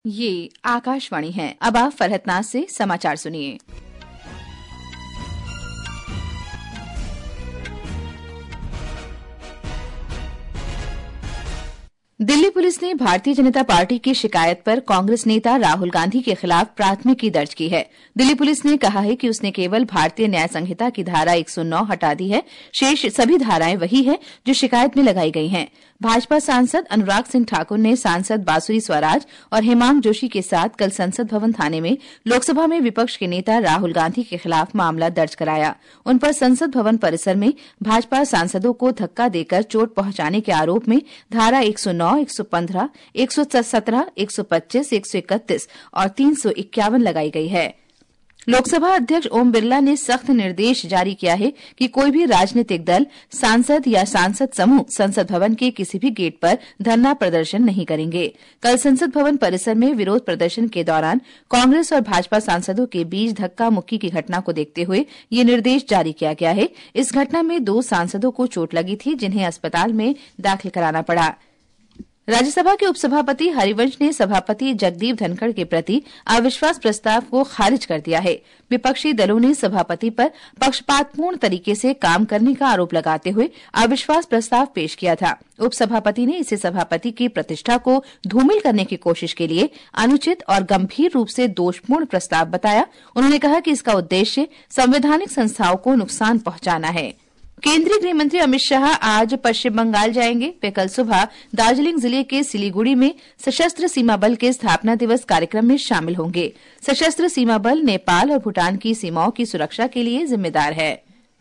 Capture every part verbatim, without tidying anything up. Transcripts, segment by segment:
ये आकाशवाणी है। अब आप फरहतनाज से समाचार सुनिए। दिल्ली पुलिस ने भारतीय जनता पार्टी की शिकायत पर कांग्रेस नेता राहुल गांधी के खिलाफ प्राथमिकी दर्ज की है। दिल्ली पुलिस ने कहा है कि उसने केवल भारतीय न्याय संहिता की धारा एक सौ नौ हटा दी है। शेष सभी धाराएं वही है जो शिकायत में लगाई गई हैं। भाजपा सांसद अनुराग सिंह ठाकुर ने सांसद बासुरी स्वराज और हेमांग जोशी के साथ कल संसद भवन थाने में लोकसभा में विपक्ष के नेता राहुल गांधी के खिलाफ मामला दर्ज कराया। उन पर संसद भवन परिसर में भाजपा सांसदों को धक्का देकर चोट पहुंचाने के आरोप में धारा एक सौ नौ, एक सौ पंद्रह, एक सौ सत्रह, एक सौ पच्चीस, एक सौ इकतीस और तीन सौ इक्यावन लगाई गई है। लोकसभा अध्यक्ष ओम बिरला ने सख्त निर्देश जारी किया है कि कोई भी राजनीतिक दल, सांसद या सांसद समूह संसद भवन के किसी भी गेट पर धरना प्रदर्शन नहीं करेंगे। कल संसद भवन परिसर में विरोध प्रदर्शन के दौरान कांग्रेस और भाजपा सांसदों के बीच धक्का मुक्की की घटना को देखते हुए ये निर्देश जारी किया गया है। इस घटना में दो सांसदों को चोट लगी थी, जिन्हें अस्पताल में दाखिल कराना पड़ा। राज्यसभा के उपसभापति हरिवंश ने सभापति जगदीप धनखड़ के प्रति अविश्वास प्रस्ताव को खारिज कर दिया है। विपक्षी दलों ने सभापति पर पक्षपातपूर्ण तरीके से काम करने का आरोप लगाते हुए अविश्वास प्रस्ताव पेश किया था। उपसभापति ने इसे सभापति की प्रतिष्ठा को धूमिल करने की कोशिश के लिए अनुचित और गंभीर रूप से दोषपूर्ण प्रस्ताव बताया। उन्होंने कहा कि इसका उद्देश्य संवैधानिक संस्थाओं को नुकसान पहुंचाना है। केंद्रीय गृह मंत्री अमित शाह आज पश्चिम बंगाल जाएंगे। वे कल सुबह दार्जिलिंग जिले के सिलीगुड़ी में सशस्त्र सीमा बल के स्थापना दिवस कार्यक्रम में शामिल होंगे। सशस्त्र सीमा बल नेपाल और भूटान की सीमाओं की सुरक्षा के लिए जिम्मेदार है।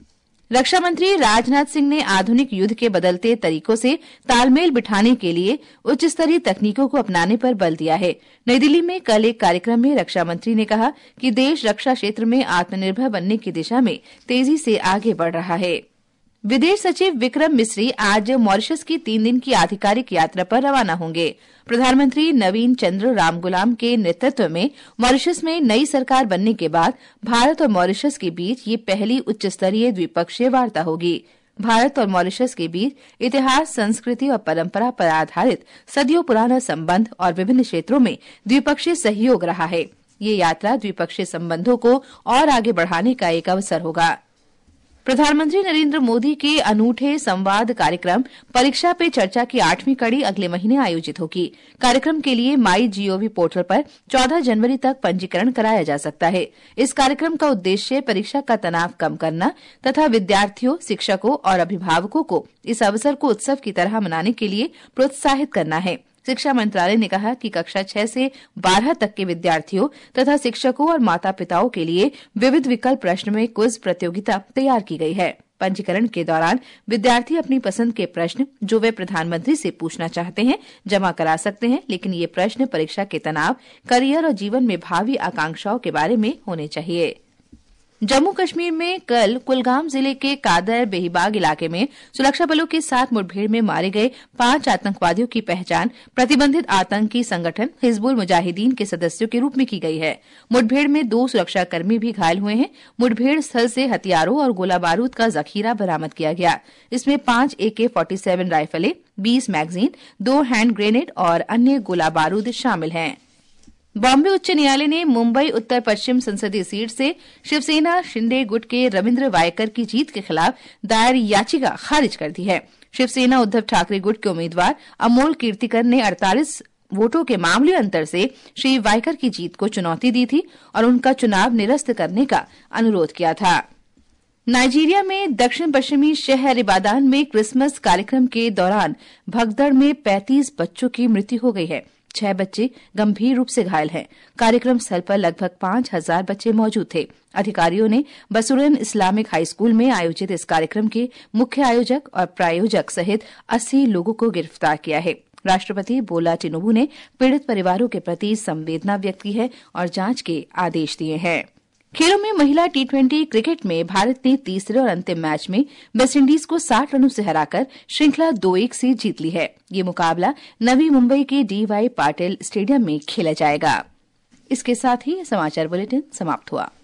रक्षा मंत्री राजनाथ सिंह ने आधुनिक युद्ध के बदलते तरीकों से तालमेल बिठाने के लिए उच्च स्तरीय तकनीकों को अपनाने पर बल दिया है। नई दिल्ली में कल एक कार्यक्रम में रक्षा मंत्री ने कहा कि देश रक्षा क्षेत्र में आत्मनिर्भर बनने की दिशा में तेजी से आगे बढ़ रहा है। विदेश सचिव विक्रम मिस्री आज मॉरिशस की तीन दिन की आधिकारिक यात्रा पर रवाना होंगे। प्रधानमंत्री नवीन चंद्र रामगुलाम के नेतृत्व में मॉरिशस में नई सरकार बनने के बाद भारत और मॉरिशस के बीच ये पहली उच्च स्तरीय द्विपक्षीय वार्ता होगी। भारत और मॉरिशस के बीच इतिहास, संस्कृति और परंपरा पर आधारित सदियों पुराना संबंध और विभिन्न क्षेत्रों में द्विपक्षीय सहयोग रहा है। ये यात्रा द्विपक्षीय संबंधों को और आगे बढ़ाने का एक अवसर होगा। प्रधानमंत्री नरेंद्र मोदी के अनूठे संवाद कार्यक्रम परीक्षा पे चर्चा की आठवीं कड़ी अगले महीने आयोजित होगी। कार्यक्रम के लिए माई जीओवी पोर्टल पर चौदह जनवरी तक पंजीकरण कराया जा सकता है। इस कार्यक्रम का उद्देश्य परीक्षा का तनाव कम करना तथा विद्यार्थियों, शिक्षकों और अभिभावकों को इस अवसर को उत्सव की तरह मनाने के लिए प्रोत्साहित करना है। शिक्षा मंत्रालय ने कहा कि कक्षा छह से बारह तक के विद्यार्थियों तथा शिक्षकों और माता पिताओं के लिए विविध विकल्प प्रश्न में क्विज प्रतियोगिता तैयार की गई है। पंजीकरण के दौरान विद्यार्थी अपनी पसंद के प्रश्न जो वे प्रधानमंत्री से पूछना चाहते हैं जमा करा सकते हैं, लेकिन ये प्रश्न परीक्षा के तनाव, करियर और जीवन में भावी आकांक्षाओं के बारे में होने चाहिए। जम्मू कश्मीर में कल कुलगाम जिले के कादर बेहीबाग इलाके में सुरक्षा बलों के साथ मुठभेड़ में मारे गए पांच आतंकवादियों की पहचान प्रतिबंधित आतंकी संगठन हिजबुल मुजाहिदीन के सदस्यों के रूप में की गई है। मुठभेड़ में दो सुरक्षाकर्मी भी घायल हुए हैं। मुठभेड़ स्थल से हथियारों और गोला बारूद का जखीरा बरामद किया गया। इसमें पांच ए के सैंतालीस राइफलें, बीस मैगजीन, दो हैंड ग्रेनेड और अन्य गोला बारूद शामिल हैं। बॉम्बे उच्च न्यायालय ने मुंबई उत्तर पश्चिम संसदीय सीट से शिवसेना शिंदे गुट के रविंद्र वायकर की जीत के खिलाफ दायर याचिका खारिज कर दी है। शिवसेना उद्धव ठाकरे गुट के उम्मीदवार अमोल कीर्तिकर ने अड़तालीस वोटों के मामूली अंतर से श्री वायकर की जीत को चुनौती दी थी और उनका चुनाव निरस्त करने का अनुरोध किया था। नाइजीरिया में दक्षिण पश्चिमी शहर इबादान में क्रिसमस कार्यक्रम के दौरान भगदड़ में पैंतीस बच्चों की मृत्यु हो गई है। छह बच्चे गंभीर रूप से घायल हैं। कार्यक्रम स्थल पर लगभग पांच हजार बच्चे मौजूद थे। अधिकारियों ने बसुरन इस्लामिक हाई स्कूल में आयोजित इस कार्यक्रम के मुख्य आयोजक और प्रायोजक सहित अस्सी लोगों को गिरफ्तार किया है। राष्ट्रपति बोला टिनुबू ने पीड़ित परिवारों के प्रति संवेदना व्यक्त की है और जांच के आदेश दिए हैं। खेलों में महिला टी ट्वेंटी क्रिकेट में भारत ने तीसरे और अंतिम मैच में वेस्टइंडीज को साठ रनों से हराकर श्रृंखला दो एक से जीत ली है। ये मुकाबला नवी मुंबई के डी वाई पाटिल स्टेडियम में खेला जाएगा। इसके साथ ही समाचार बुलेटिन समाप्त हुआ।